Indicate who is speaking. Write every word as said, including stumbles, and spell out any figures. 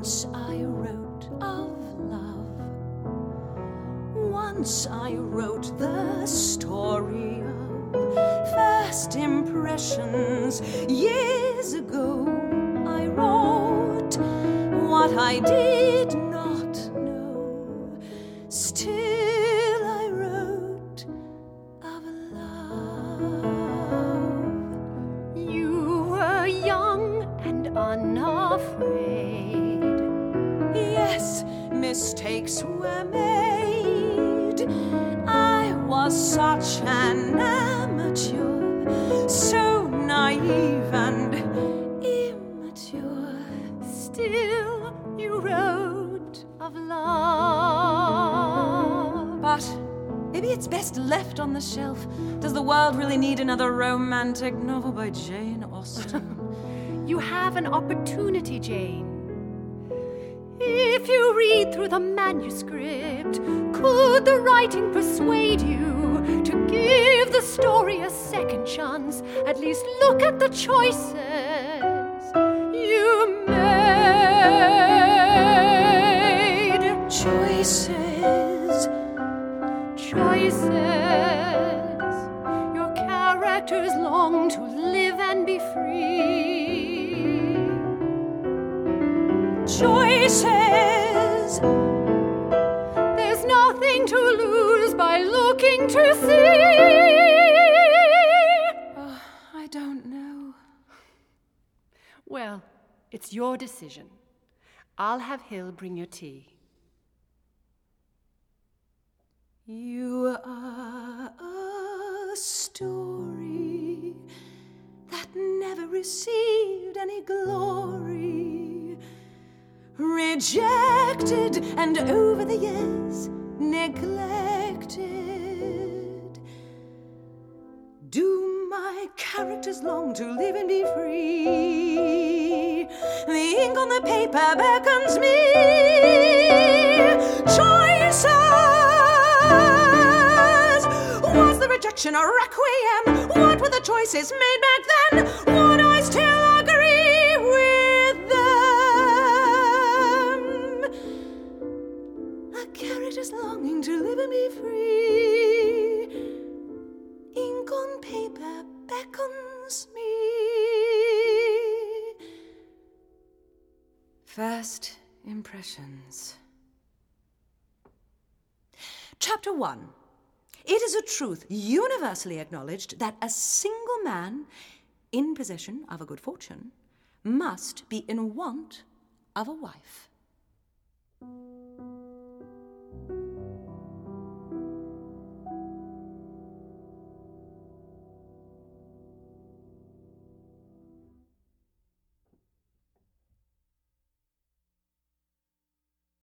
Speaker 1: Once I wrote of love. Once I wrote the story of first impressions. Years ago I wrote what I did not know. Still I wrote of love.
Speaker 2: You were young and unafraid.
Speaker 1: Yes, mistakes were made. I was such an amateur, so naive and immature.
Speaker 2: Still you wrote of love.
Speaker 1: But maybe it's best left on the shelf. Does the world really need another romantic novel by Jane Austen?
Speaker 2: You have an opportunity, Jane. If you read through the manuscript, could the writing persuade you to give the story a second chance? At least look at the choices you made.
Speaker 1: Choices.
Speaker 2: Choices. Your characters long to live and be free. Choices. There's nothing to lose by looking to see.
Speaker 1: Oh, I don't know.
Speaker 2: Well, it's your decision. I'll have Hill bring your tea.
Speaker 1: You are a story that never received any glory, rejected and over the years neglected. Do my characters long to live and be free? The ink on the paper beckons me. Choices. Was the rejection a requiem? What were the choices made back then? Would I still agree with them? A character's longing to live and be free. Ink on paper beckons me. First impressions. Chapter one. It is a truth universally acknowledged that a single man in possession of a good fortune must be in want of a wife.